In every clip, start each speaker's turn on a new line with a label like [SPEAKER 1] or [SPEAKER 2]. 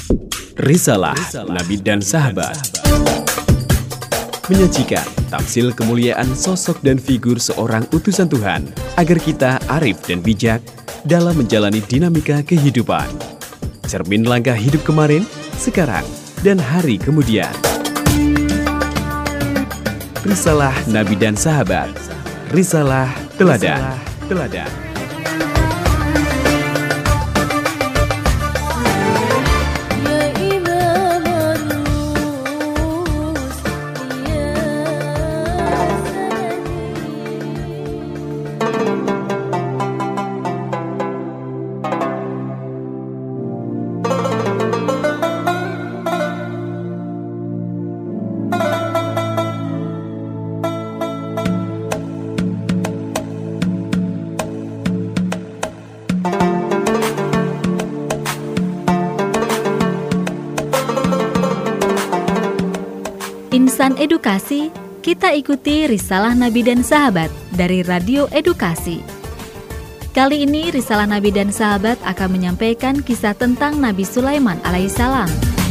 [SPEAKER 1] Risalah Nabi dan Sahabat menyajikan tamsil kemuliaan sosok dan figur seorang utusan Tuhan agar kita arif dan bijak dalam menjalani dinamika kehidupan. Cermin langkah hidup kemarin, sekarang, dan hari kemudian. Risalah Nabi dan Sahabat. Risalah Teladan.
[SPEAKER 2] Insan Edukasi, kita ikuti Risalah Nabi dan Sahabat dari Radio Edukasi. Kali ini Risalah Nabi dan Sahabat akan menyampaikan kisah tentang Nabi Sulaiman alaihissalam.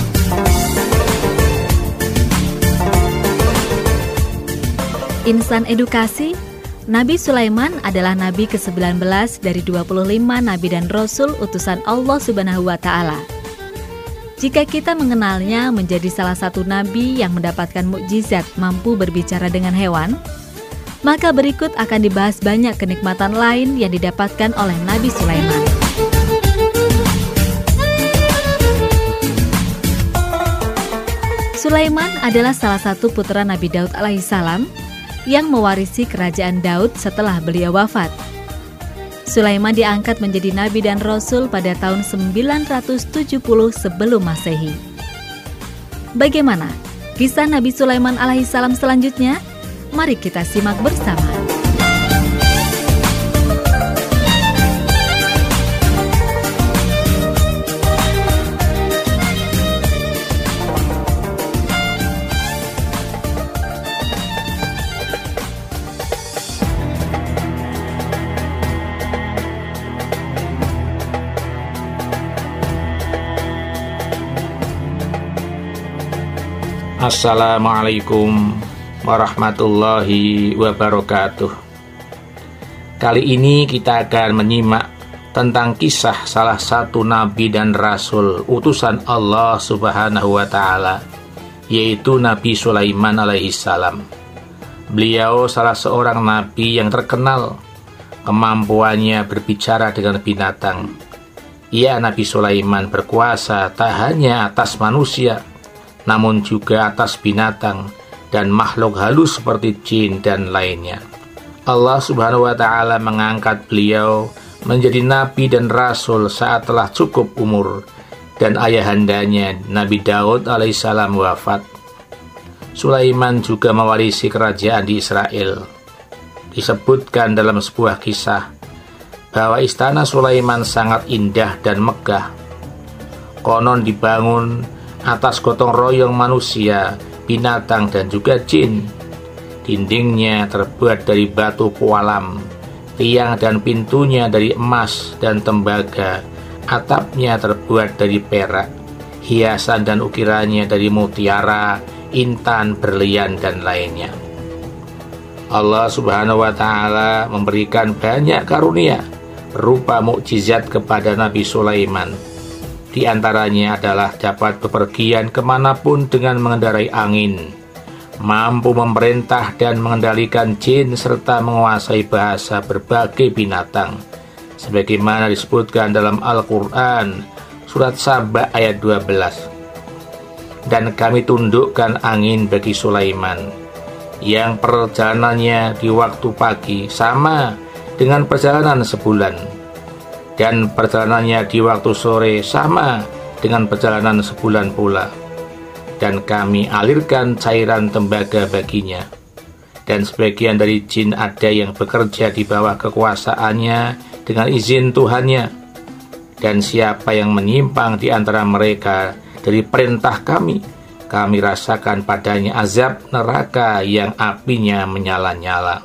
[SPEAKER 2] Insan Edukasi, Nabi Sulaiman adalah Nabi ke-19 dari 25 Nabi dan Rasul utusan Allah Subhanahu wa Ta'ala. Jika kita mengenalnya menjadi salah satu nabi yang mendapatkan mukjizat mampu berbicara dengan hewan, maka berikut akan dibahas banyak kenikmatan lain yang didapatkan oleh Nabi Sulaiman. Sulaiman adalah salah satu putra Nabi Daud alaihissalam yang mewarisi kerajaan Daud setelah beliau wafat. Sulaiman diangkat menjadi nabi dan rasul pada tahun 970 sebelum Masehi. Bagaimana kisah Nabi Sulaiman alaihissalam selanjutnya? Mari kita simak bersama.
[SPEAKER 3] Assalamualaikum warahmatullahi wabarakatuh. Kali ini kita akan menyimak tentang kisah salah satu nabi dan rasul utusan Allah Subhanahu wa Ta'ala, yaitu Nabi Sulaiman alaihissalam. Beliau salah seorang nabi yang terkenal kemampuannya berbicara dengan binatang. Nabi Sulaiman berkuasa tak hanya atas manusia, namun juga atas binatang dan makhluk halus seperti jin dan lainnya. Allah Subhanahu wa Ta'ala mengangkat beliau menjadi nabi dan rasul saat telah cukup umur dan ayahandanya Nabi Daud alaihissalam wafat. Sulaiman juga mewarisi kerajaan di Israel. Disebutkan dalam sebuah kisah bahwa istana Sulaiman sangat indah dan megah. Konon dibangun atas gotong royong manusia, binatang, dan juga jin. Dindingnya terbuat dari batu pualam, tiang dan pintunya dari emas dan tembaga, atapnya terbuat dari perak, hiasan dan ukirannya dari mutiara, intan, berlian, dan lainnya. Allah Subhanahu wa Ta'ala memberikan banyak karunia berupa mukjizat kepada Nabi Sulaiman. Di antaranya adalah dapat bepergian kemanapun dengan mengendarai angin, mampu memerintah dan mengendalikan jin, serta menguasai bahasa berbagai binatang, sebagaimana disebutkan dalam Al-Quran, surat Saba ayat 12. Dan kami tundukkan angin bagi Sulaiman, yang perjalanannya di waktu pagi sama dengan perjalanan sebulan, dan perjalanannya di waktu sore sama dengan perjalanan sebulan pula. Dan kami alirkan cairan tembaga baginya. Dan sebagian dari jin ada yang bekerja di bawah kekuasaannya dengan izin Tuhannya. Dan siapa yang menyimpang di antara mereka dari perintah kami, kami rasakan padanya azab neraka yang apinya menyala-nyala.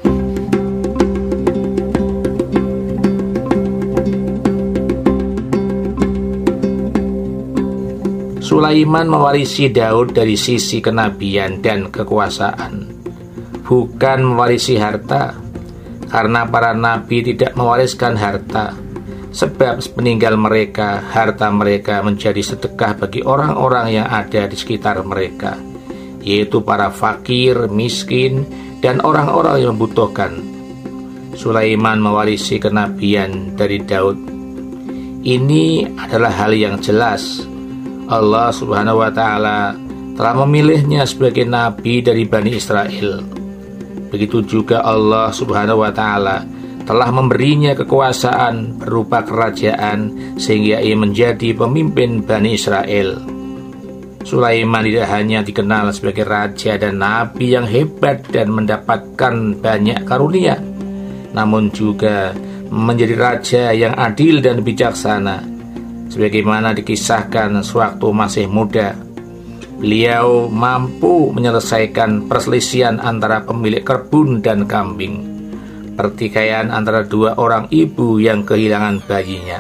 [SPEAKER 3] Sulaiman mewarisi Daud dari sisi kenabian dan kekuasaan, bukan mewarisi harta, karena para nabi tidak mewariskan harta, sebab peninggal mereka, harta mereka menjadi sedekah bagi orang-orang yang ada di sekitar mereka, yaitu para fakir, miskin, dan orang-orang yang membutuhkan. Sulaiman mewarisi kenabian dari Daud. Ini adalah hal yang jelas. Allah Subhanahu wa Ta'ala telah memilihnya sebagai nabi dari Bani Israel. Begitu juga Allah Subhanahu wa Ta'ala telah memberinya kekuasaan berupa kerajaan sehingga ia menjadi pemimpin Bani Israel. Sulaiman tidak hanya dikenal sebagai raja dan nabi yang hebat dan mendapatkan banyak karunia, namun juga menjadi raja yang adil dan bijaksana. Sebagaimana dikisahkan sewaktu masih muda, beliau mampu menyelesaikan perselisihan antara pemilik kebun dan kambing, pertikaian antara dua orang ibu yang kehilangan bayinya.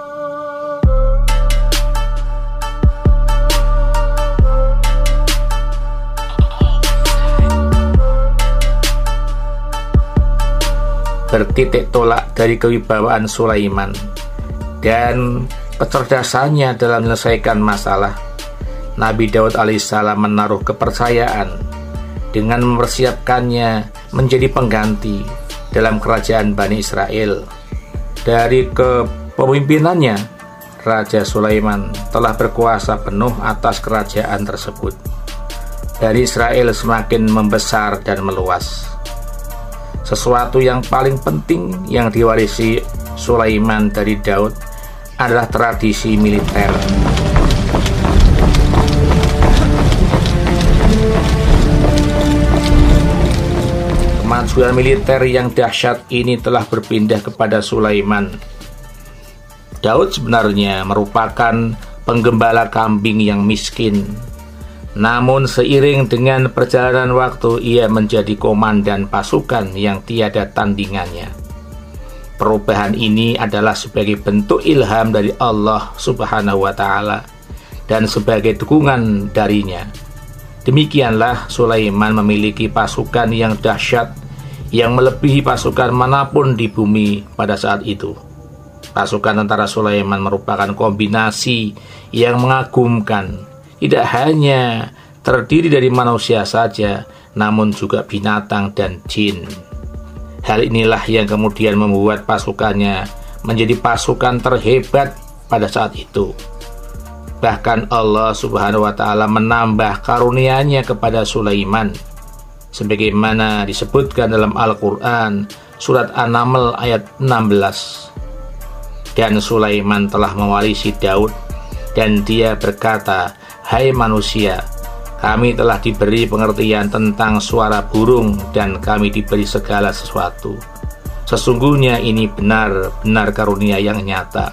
[SPEAKER 3] Bertitik tolak dari kewibawaan Sulaiman dan kecerdasannya dalam menyelesaikan masalah, Nabi Daud alaihissalam menaruh kepercayaan dengan mempersiapkannya menjadi pengganti dalam kerajaan Bani Israel. Dari kepemimpinannya, Raja Sulaiman telah berkuasa penuh atas kerajaan tersebut. Bani Israel semakin membesar dan meluas. Sesuatu yang paling penting yang diwarisi Sulaiman dari Daud adalah tradisi militer. Kemajuan militer yang dahsyat ini telah berpindah kepada Sulaiman. Daud sebenarnya merupakan penggembala kambing yang miskin. Namun seiring dengan perjalanan waktu, ia menjadi komandan pasukan yang tiada tandingannya. Perubahan ini adalah sebagai bentuk ilham dari Allah Subhanahu wa Ta'ala dan sebagai dukungan darinya. Demikianlah Sulaiman memiliki pasukan yang dahsyat yang melebihi pasukan manapun di bumi pada saat itu. Pasukan tentara Sulaiman merupakan kombinasi yang mengagumkan. Tidak hanya terdiri dari manusia saja, namun juga binatang dan jin. Hal inilah yang kemudian membuat pasukannya menjadi pasukan terhebat pada saat itu. Bahkan Allah Subhanahu wa Ta'ala menambah karunia-Nya kepada Sulaiman, sebagaimana disebutkan dalam Al-Quran surat An-Naml ayat 16. Dan Sulaiman telah mewarisi Daud, dan dia berkata, "Hai manusia, kami telah diberi pengertian tentang suara burung dan kami diberi segala sesuatu. Sesungguhnya ini benar-benar karunia yang nyata."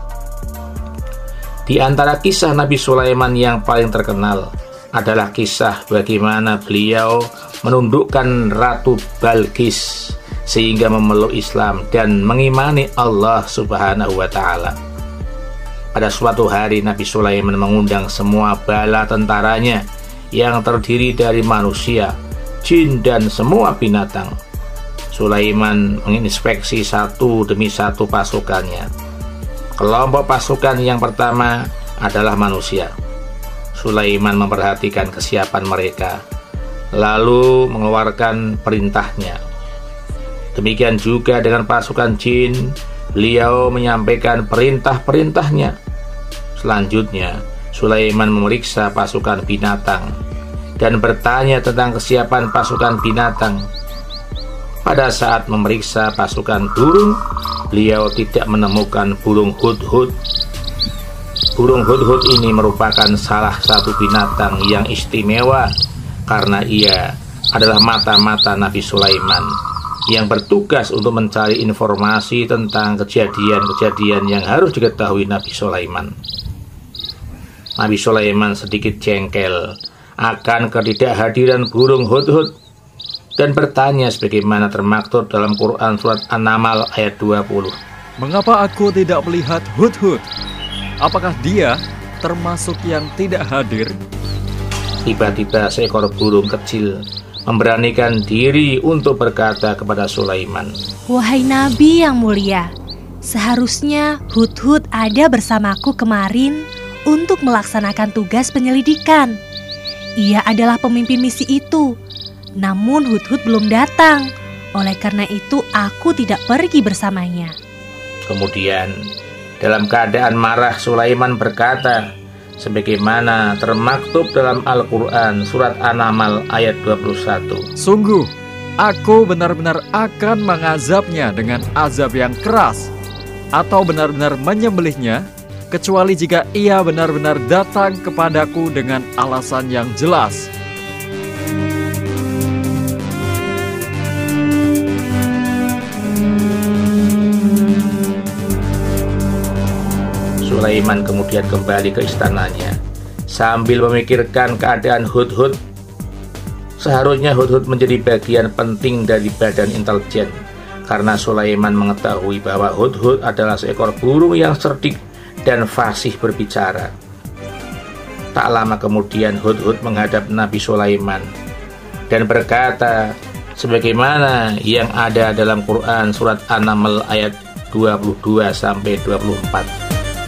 [SPEAKER 3] Di antara kisah Nabi Sulaiman yang paling terkenal adalah kisah bagaimana beliau menundukkan Ratu Balqis sehingga memeluk Islam dan mengimani Allah Subhanahu wa Ta'ala. Pada suatu hari Nabi Sulaiman mengundang semua bala tentaranya yang terdiri dari manusia, jin, dan semua binatang. Sulaiman menginspeksi satu demi satu pasukannya. Kelompok pasukan yang pertama adalah manusia. Sulaiman memperhatikan kesiapan mereka, lalu mengeluarkan perintahnya. Demikian juga dengan pasukan jin, beliau menyampaikan perintah-perintahnya. Selanjutnya, Sulaiman memeriksa pasukan binatang dan bertanya tentang kesiapan pasukan binatang. Pada saat memeriksa pasukan burung, beliau tidak menemukan burung hudhud. Burung hudhud ini merupakan salah satu binatang yang istimewa karena ia adalah mata-mata Nabi Sulaiman yang bertugas untuk mencari informasi tentang kejadian-kejadian yang harus diketahui Nabi Sulaiman. Nabi Sulaiman sedikit jengkel akan ketidakhadiran burung hudhud dan bertanya sebagaimana termaktub dalam Quran surat An-Naml ayat 20.
[SPEAKER 4] Mengapa aku tidak melihat hudhud? Apakah dia termasuk yang tidak hadir?
[SPEAKER 3] Tiba-tiba seekor burung kecil memberanikan diri untuk berkata kepada Sulaiman,
[SPEAKER 5] "Wahai Nabi yang mulia, seharusnya Hudhud ada bersamaku kemarin untuk melaksanakan tugas penyelidikan. Ia adalah pemimpin misi itu. Namun Hudhud belum datang. Oleh karena itu aku tidak pergi bersamanya."
[SPEAKER 3] Kemudian dalam keadaan marah Sulaiman berkata, sebagaimana termaktub dalam Al-Quran surat An-Naml ayat 21.
[SPEAKER 4] Sungguh, aku benar-benar akan mengazabnya dengan azab yang keras, atau benar-benar menyembelihnya, kecuali jika ia benar-benar datang kepadaku dengan alasan yang jelas.
[SPEAKER 3] Sulaiman kemudian kembali ke istananya sambil memikirkan keadaan Hudhud. Seharusnya Hudhud menjadi bagian penting dari badan intelijen, karena Sulaiman mengetahui bahwa Hudhud adalah seekor burung yang cerdik dan fasih berbicara. Tak lama kemudian Hudhud menghadap Nabi Sulaiman dan berkata sebagaimana yang ada dalam Quran surat An-Naml ayat 22-24.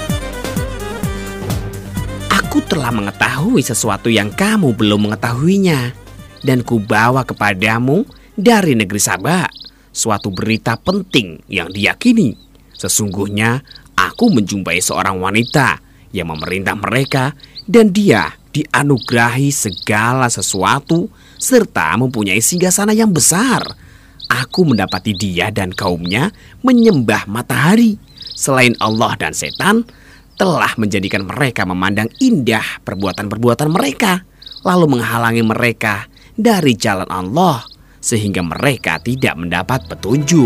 [SPEAKER 6] Aku telah mengetahui sesuatu yang kamu belum mengetahuinya, dan kubawa kepadamu dari negeri Saba suatu berita penting yang diyakini. Sesungguhnya aku menjumpai seorang wanita yang memerintah mereka, dan dia dianugerahi segala sesuatu serta mempunyai singgasana yang besar. Aku mendapati dia dan kaumnya menyembah matahari selain Allah, dan setan telah menjadikan mereka memandang indah perbuatan-perbuatan mereka, lalu menghalangi mereka dari jalan Allah, sehingga mereka tidak mendapat petunjuk.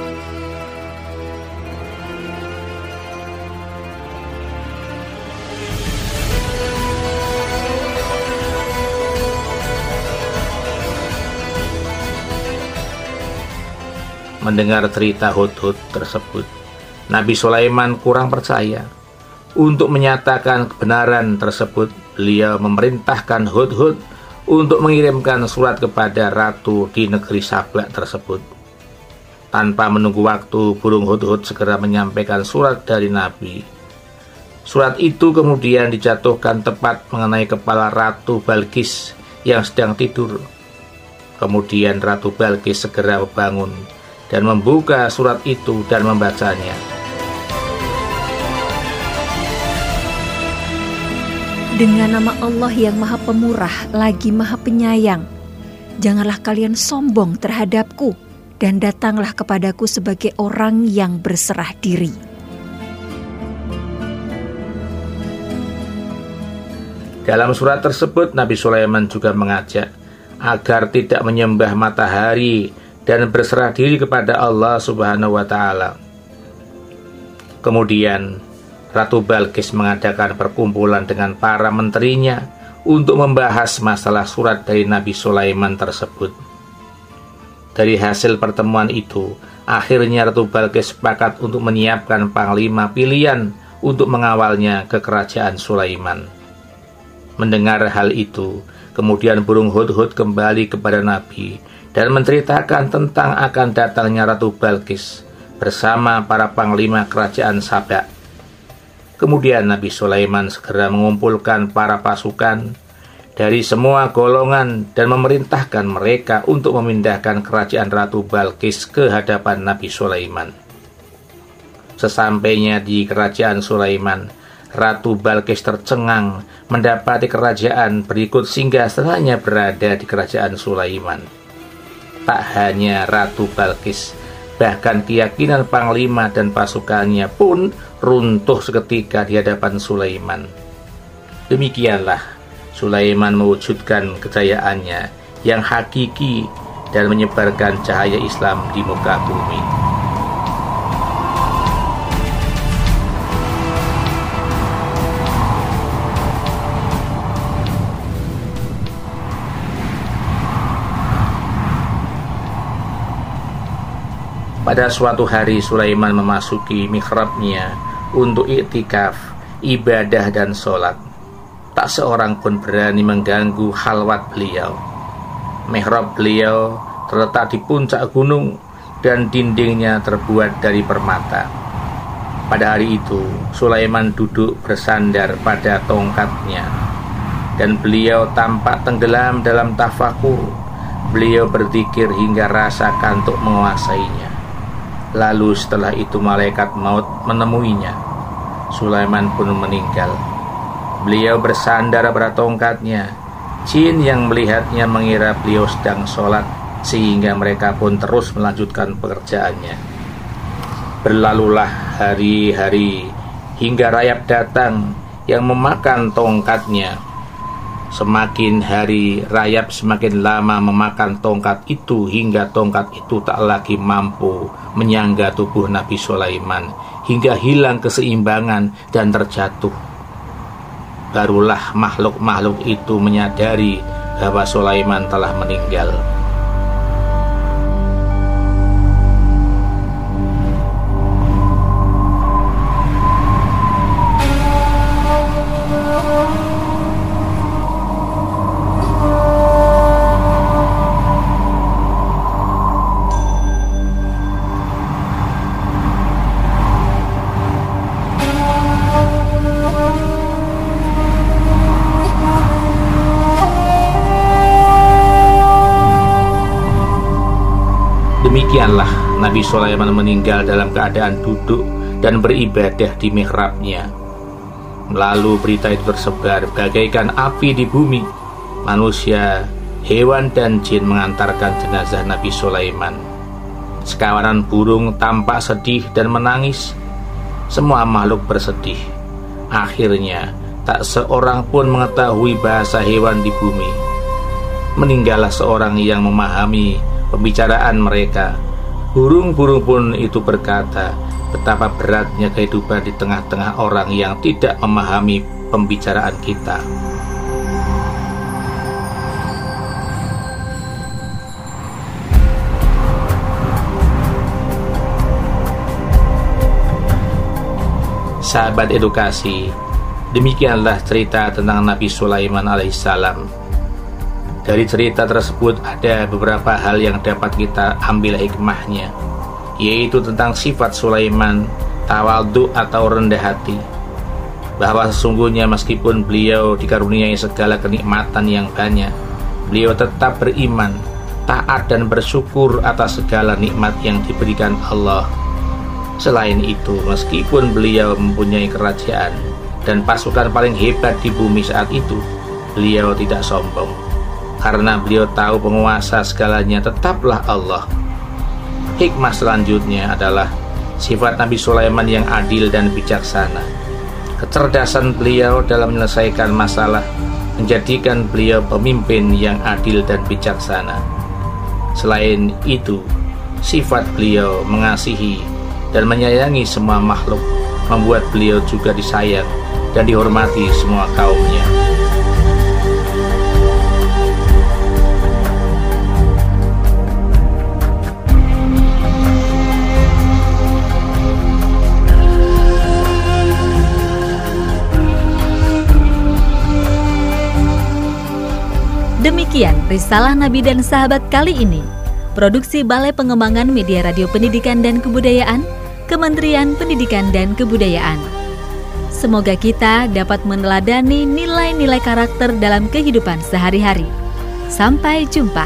[SPEAKER 3] Mendengar cerita Hudhud tersebut, Nabi Sulaiman kurang percaya. Untuk menyatakan kebenaran tersebut, beliau memerintahkan Hudhud untuk mengirimkan surat kepada ratu di negeri Saba tersebut. Tanpa menunggu waktu, burung Hudhud segera menyampaikan surat dari Nabi. Surat itu kemudian dijatuhkan tepat mengenai kepala Ratu Balqis yang sedang tidur. Kemudian Ratu Balqis segera bangun dan membuka surat itu dan membacanya.
[SPEAKER 7] Dengan nama Allah yang Maha Pemurah lagi Maha Penyayang, janganlah kalian sombong terhadapku, dan datanglah kepadaku sebagai orang yang berserah diri.
[SPEAKER 3] Dalam surat tersebut, Nabi Sulaiman juga mengajak agar tidak menyembah matahari dan berserah diri kepada Allah Subhanahu wa Ta'ala. Kemudian Ratu Balqis mengadakan perkumpulan dengan para menterinya untuk membahas masalah surat dari Nabi Sulaiman tersebut. Dari hasil pertemuan itu, akhirnya Ratu Balqis sepakat untuk menyiapkan panglima pilihan untuk mengawalnya ke kerajaan Sulaiman. Mendengar hal itu, kemudian burung Hudhud kembali kepada Nabi dan menceritakan tentang akan datangnya Ratu Balqis bersama para panglima kerajaan Saba. Kemudian Nabi Sulaiman segera mengumpulkan para pasukan dari semua golongan dan memerintahkan mereka untuk memindahkan kerajaan Ratu Balqis ke hadapan Nabi Sulaiman. Sesampainya di kerajaan Sulaiman, Ratu Balqis tercengang mendapati kerajaan berikut singgasananya berada di kerajaan Sulaiman. Tak hanya Ratu Balqis, bahkan keyakinan panglima dan pasukannya pun runtuh seketika di hadapan Sulaiman. Demikianlah Sulaiman mewujudkan kejayaannya yang hakiki dan menyebarkan cahaya Islam di muka bumi. Pada suatu hari Sulaiman memasuki mihrabnya untuk iktikaf ibadah dan sholat. Tak seorang pun berani mengganggu halwat beliau. Mihrab beliau terletak di puncak gunung dan dindingnya terbuat dari permata. Pada hari itu, Sulaiman duduk bersandar pada tongkatnya, dan beliau tampak tenggelam dalam tafakur. Beliau berzikir hingga rasa kantuk menguasainya. Lalu setelah itu malaikat maut menemuinya. Sulaiman pun meninggal. Beliau bersandar pada tongkatnya. Jin yang melihatnya mengira beliau sedang sholat, sehingga mereka pun terus melanjutkan pekerjaannya. Berlalulah hari-hari hingga rayap datang yang memakan tongkatnya. Semakin hari rayap semakin lama memakan tongkat itu, hingga tongkat itu tak lagi mampu menyangga tubuh Nabi Sulaiman, hingga hilang keseimbangan dan terjatuh. Barulah makhluk-makhluk itu menyadari bahwa Sulaiman telah meninggal. Demikianlah Nabi Sulaiman meninggal dalam keadaan duduk dan beribadah di mihrabnya. Lalu berita itu tersebar bagaikan api di bumi. Manusia, hewan dan jin mengantarkan jenazah Nabi Sulaiman. Sekawanan burung tampak sedih dan menangis. Semua makhluk bersedih. Akhirnya tak seorang pun mengetahui bahasa hewan di bumi. Meninggallah seorang yang memahami pembicaraan mereka. Burung-burung pun itu berkata, betapa beratnya kehidupan di tengah-tengah orang yang tidak memahami pembicaraan kita. Sahabat edukasi, demikianlah cerita tentang Nabi Sulaiman alaihissalam. Dari cerita tersebut ada beberapa hal yang dapat kita ambil hikmahnya, yaitu tentang sifat Sulaiman, tawadhu atau rendah hati, bahwa sesungguhnya meskipun beliau dikaruniai segala kenikmatan yang banyak, beliau tetap beriman, taat dan bersyukur atas segala nikmat yang diberikan Allah. Selain itu, meskipun beliau mempunyai kerajaan dan pasukan paling hebat di bumi saat itu, beliau tidak sombong. Karena beliau tahu penguasa segalanya tetaplah Allah. Hikmah selanjutnya adalah sifat Nabi Sulaiman yang adil dan bijaksana. Kecerdasan beliau dalam menyelesaikan masalah menjadikan beliau pemimpin yang adil dan bijaksana. Selain itu, sifat beliau mengasihi dan menyayangi semua makhluk membuat beliau juga disayang dan dihormati semua kaumnya.
[SPEAKER 2] Demikian Risalah Nabi dan Sahabat kali ini. Produksi Balai Pengembangan Media Radio Pendidikan dan Kebudayaan, Kementerian Pendidikan dan Kebudayaan. Semoga kita dapat meneladani nilai-nilai karakter dalam kehidupan sehari-hari. Sampai jumpa.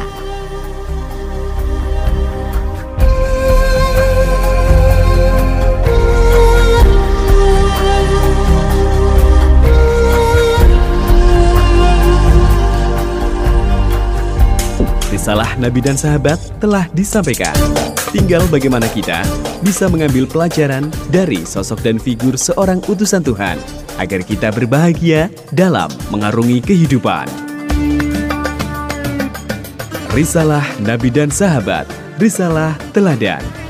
[SPEAKER 1] Risalah Nabi dan Sahabat telah disampaikan. Tinggal bagaimana kita bisa mengambil pelajaran dari sosok dan figur seorang utusan Tuhan agar kita berbahagia dalam mengarungi kehidupan. Risalah Nabi dan Sahabat, risalah teladan.